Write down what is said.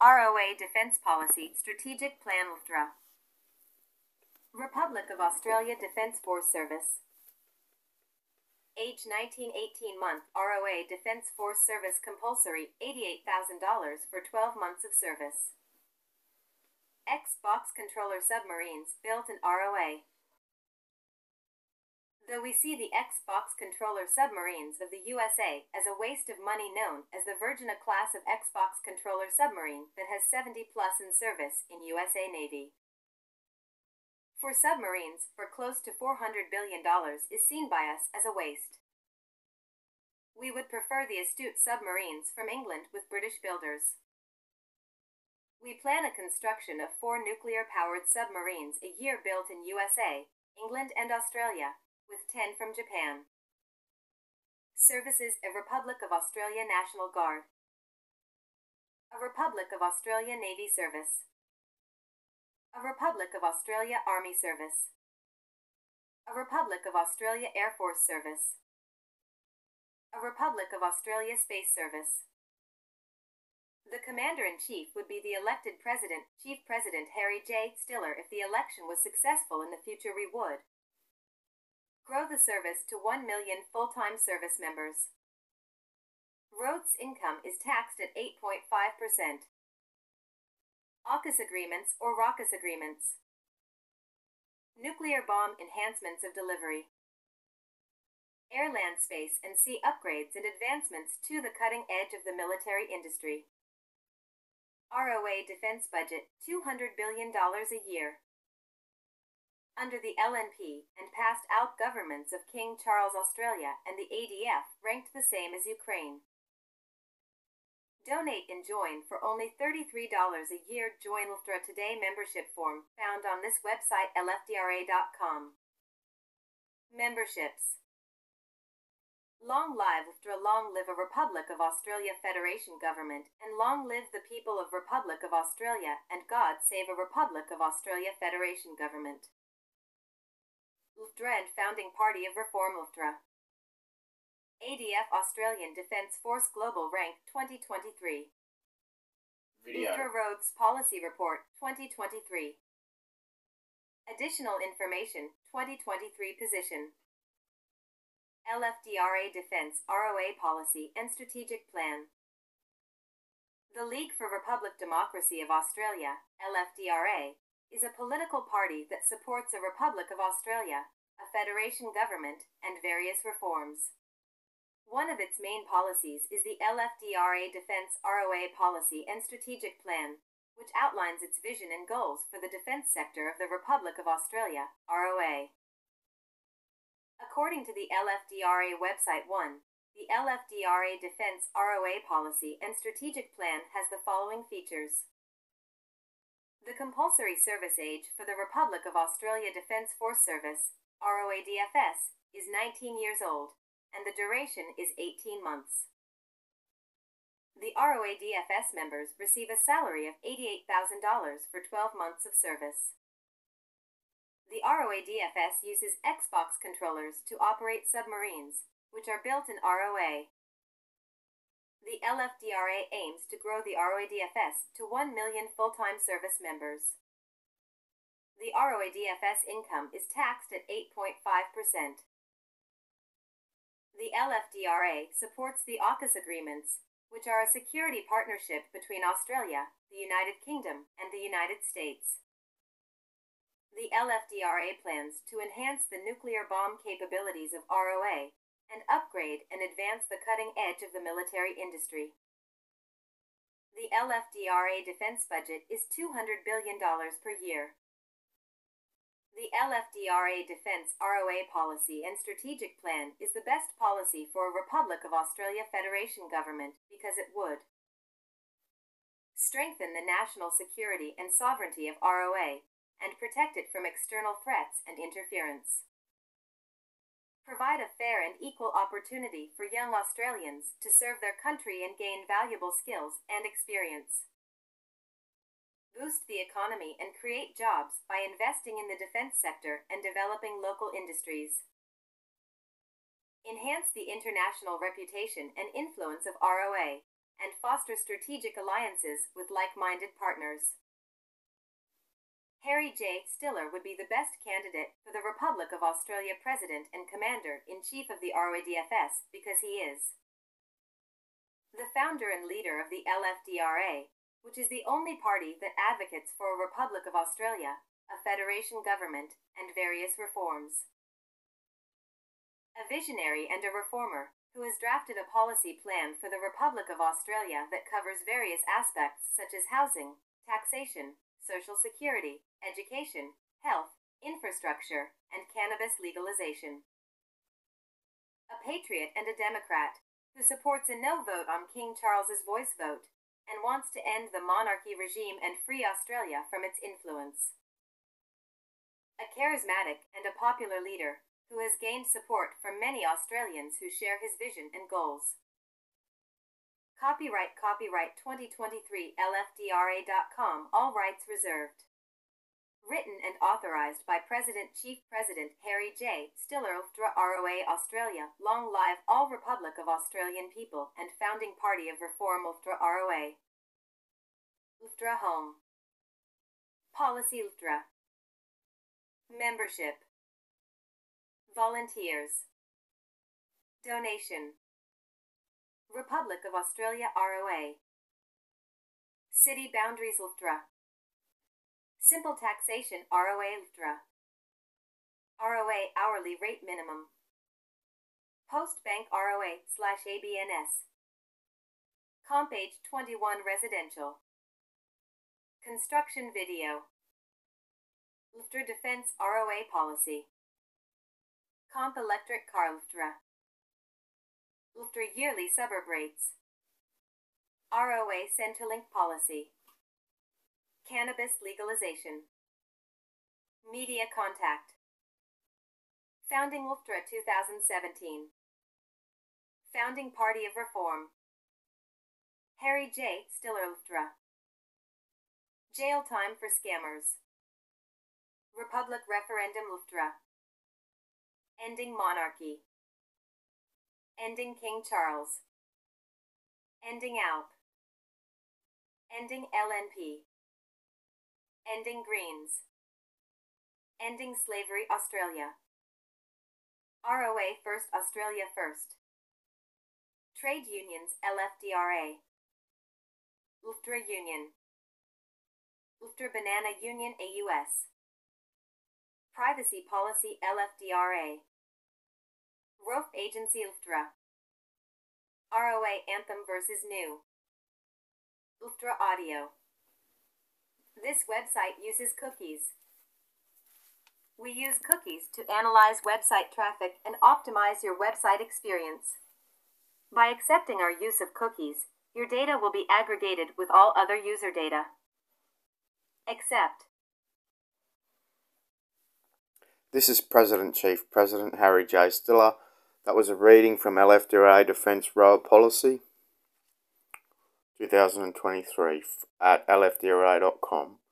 ROA Defence Policy Strategic Plan Luftra. Republic of Australia Defence Force Service. Age 19-18 month ROA Defence Force Service compulsory $88,000 for 12 months of service. X-Box controller submarines built in ROA. Though we see the X-Box controller submarines of the USA as a waste of money known as the Virginia class of X-Box controller submarine that has 70 plus in service in USA Navy. For submarines for close to $400 billion is seen by us as a waste. We would prefer the astute submarines from England with British builders. We plan a construction of 4 nuclear-powered submarines a year built in USA, England and Australia, with 10 from Japan. Services: a Republic of Australia National Guard, a Republic of Australia Navy Service, a Republic of Australia Army Service, a Republic of Australia Air Force Service, a Republic of Australia Space Service. The Commander-in-Chief would be the elected President, Chief President Harry J. Stiller. If the election was successful in the future, we would grow the service to 1 million full-time service members. Gross income is taxed at 8.5%. AUKUS agreements or RAUKUS agreements. Nuclear bomb enhancements of delivery. Air, land, space, and sea upgrades and advancements to the cutting edge of the military industry. ROA defense budget $200 billion a year. Under the LNP and past ALP governments of King Charles, Australia and the ADF ranked the same as Ukraine. Donate and join for only $33 a year. Join Luftra Today membership form found on this website lfdra.com. Memberships. Long live Luftra, long live a Republic of Australia Federation Government, and long live the people of Republic of Australia, and God save a Republic of Australia Federation Government. Luftra and Founding Party of Reform. Luftra. ADF Australian Defence Force Global Rank 2023. Luftra Roads Policy Report 2023. Additional information 2023 position. LFDRA Defence ROA Policy and Strategic Plan. The League for Republic Democracy of Australia, LFDRA, is a political party that supports a Republic of Australia, a federation government, and various reforms. One of its main policies is the LFDRA Defence ROA Policy and Strategic Plan, which outlines its vision and goals for the defence sector of the Republic of Australia, ROA. According to the LFDRA website 1, the LFDRA Defence ROA Policy and Strategic Plan has the following features. The compulsory service age for the Republic of Australia Defence Force Service, ROADFS, is 19 years old, and the duration is 18 months. The ROADFS members receive a salary of $88,000 for 12 months of service. The ROADFS uses X-Box controllers to operate submarines, which are built in ROA. The LFDRA aims to grow the ROADFS to 1 million full-time service members. The ROADFS income is taxed at 8.5%. The LFDRA supports the AUKUS agreements, which are a security partnership between Australia, the United Kingdom, and the United States. The LFDRA plans to enhance the nuclear bomb capabilities of ROA and upgrade and advance the cutting edge of the military industry. The LFDRA defense budget is $200 billion per year. The LFDRA Defence ROA Policy and Strategic Plan is the best policy for a Republic of Australia Federation Government because it would strengthen the national security and sovereignty of ROA and protect it from external threats and interference. Provide a fair and equal opportunity for young Australians to serve their country and gain valuable skills and experience. Boost the economy and create jobs by investing in the defense sector and developing local industries. Enhance the international reputation and influence of ROA and foster strategic alliances with like-minded partners. Harry J. Stiller would be the best candidate for the Republic of Australia President and Commander-in-Chief of the ROADFS because he is the founder and leader of the LFDRA, which is the only party that advocates for a Republic of Australia, a federation government, and various reforms. A visionary and a reformer, who has drafted a policy plan for the Republic of Australia that covers various aspects such as housing, taxation, social security, education, health, infrastructure, and cannabis legalization. A patriot and a Democrat, who supports a no vote on King Charles's voice vote, and wants to end the monarchy regime and free Australia from its influence. A charismatic and a popular leader, who has gained support from many Australians who share his vision and goals. Copyright 2023 LFDRA.com, all rights reserved. Written and authorized by Chief President Harry J. Stiller Ultra ROA Australia, long live all Republic of Australian people and Founding Party of Reform Ultra ROA. Ultra Home. Policy Ultra. Membership. Volunteers. Donation. Republic of Australia ROA. City Boundaries Ultra. Simple Taxation ROA Ultra. ROA Hourly Rate Minimum. Postbank ROA/ABNS. Compage 21 Residential. Construction Video. Ultra Defense ROA Policy. Comp Electric Car Ultra. Ultra Yearly Suburb Rates. ROA Centrelink Policy. Cannabis legalization. Media contact. Founding Ultra 2017. Founding Party of Reform. Harry J. Stiller Ultra. Jail time for scammers. Republic Referendum Ultra. Ending monarchy. Ending King Charles. Ending ALP. Ending LNP. Ending Greens. Ending Slavery Australia. ROA First Australia First. Trade Unions LFDRA. Ultra Union. Ultra Banana Union AUS. Privacy Policy LFDRA. ROAF Agency Ultra. ROA Anthem vs. New. Ultra Audio. This website uses cookies. We use cookies to analyze website traffic and optimize your website experience. By accepting our use of cookies, your data will be aggregated with all other user data. Accept. This is Chief President Harry J. Stiller. That was a reading from LFDRA Defence Royal Policy 2023 at lfdra.com.